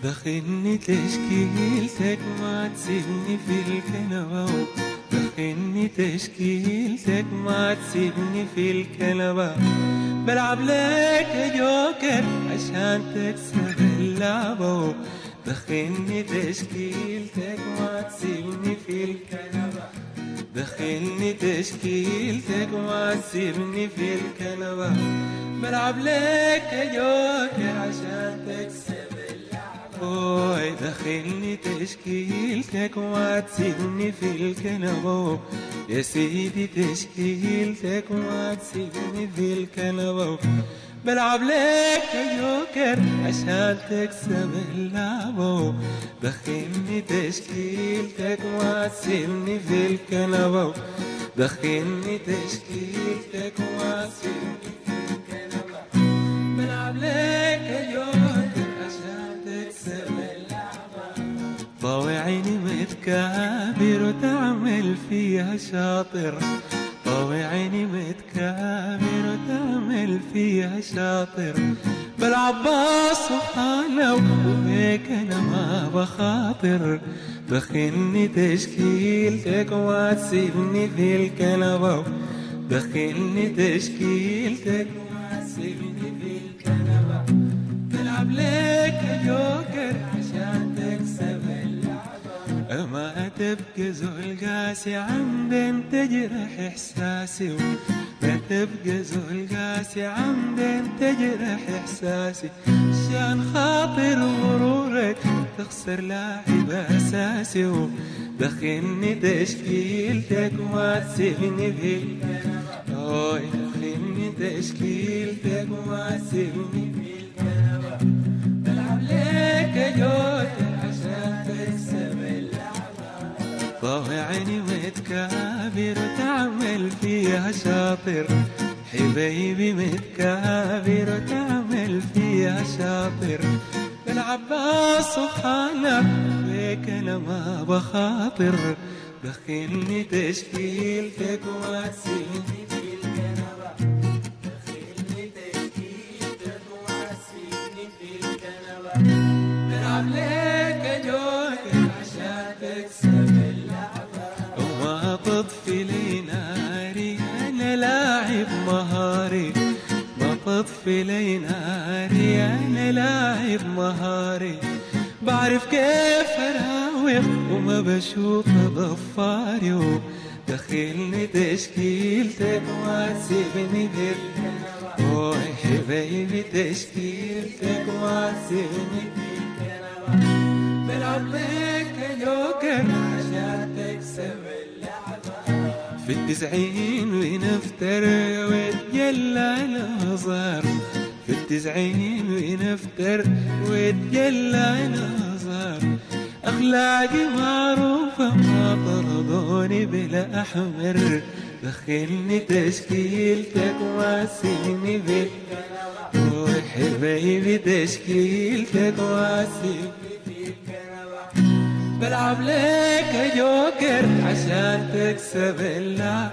دخلني تشكيلتك ما تسيبني في الكنبة، دخلني تشكيلتك ما تسيبني في الكنبة. بلعب لك جوكر عشان تكسب اللعبة، دخلني تشكيلتك ما تسيبني في الكنبة، دخلني تشكيلتك ما تسيبني في الكنبة. بلعب لك جوكر عشان تكسب اللعبة، دخلني تشكيلتك ما تسيبني في الكنبة. يا سيدي تشكيلتك ما تسيبني في الكنبة. بلعب لك جوكر عشان تكسب اللعبة، دخلني تشكيلتك ما تسيبني في الكنبة، دخلني تشكيلتك ما تسيبني في الكنبة. بلعب لك جوكر عشان تكسب اللعبة. ضوي عيني متكابر وتعمل فيها شاطر، ضوي عيني متكابر وتعمل فيها شاطر. بالعباس سبحانه وبيك انا ما بخاطر، دخلني تشكيلتك ما تسيبني في الكنبة، دخلني تشكيلتك ما تسيبني في الكنبة. بلعب لك جوكر عشان تكسب اللعبة. ما تبقى زول قاسي عمدا تجرح احساسي، ما تبقى زول قاسي عمدا تجرح احساسي. عشان خاطر غرورك تخسر لاعب اساسي، دخلني تشكيلتك ما تسيبني في الكنبة، دخلني تشكيلتك ما تسيبني في الكنبة. بلعب لك جوكر عشان تكسب اللعبة. ضوي عيني متكابر وتعمل فيها شاطر، حبيبي متكابر وتعمل فيها شاطر. بالعباس سبحانه بيك انا ما بخاطر، دخلني تشكيلتك وما تسيبني في الكنبة، دخلني تشكيلتك وما تسيبني في الكنبة. بلعب لك جوكر عشان تكسب اللعبة. وما تطفي لي ناري انا لاعب مهاري، ما تطفي لي ناري انا لاعب مهاري. بعرف كيف اراوغ وما بشوف ضفاري، دخلني تشكيلتك ما تسيبني في الكنبة. حبيبي تشكيلتك ما تسيبني في الكنبة. بلعب لك جوكر عشان تكسب اللعبة. في التسعين ونفتر وتجلى الهزار، في التسعين ونفتر وتجلى الهزار. أخلاقي معروفة ما طردوني بلا أحمر، دخلني تشكيلتك ما تسيبني في الكنبة. حبيبي تشكيلتك ما تسيبني في الكنبة. بلعب لك جوكر عشان تكسب اللعبة،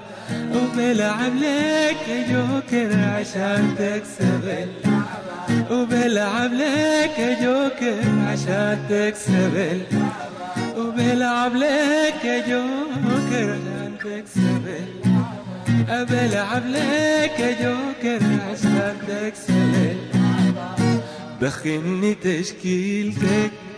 وبلعب لك جوكر عشان تكسب اللعبة، وبلعب لك جوكر عشان تكسب اللعبة، وبلعب لك جوكر عشان تكسب اللعبة. بلعب لك جوكر عشان تكسب اللعبة. دخلني تشكيلتك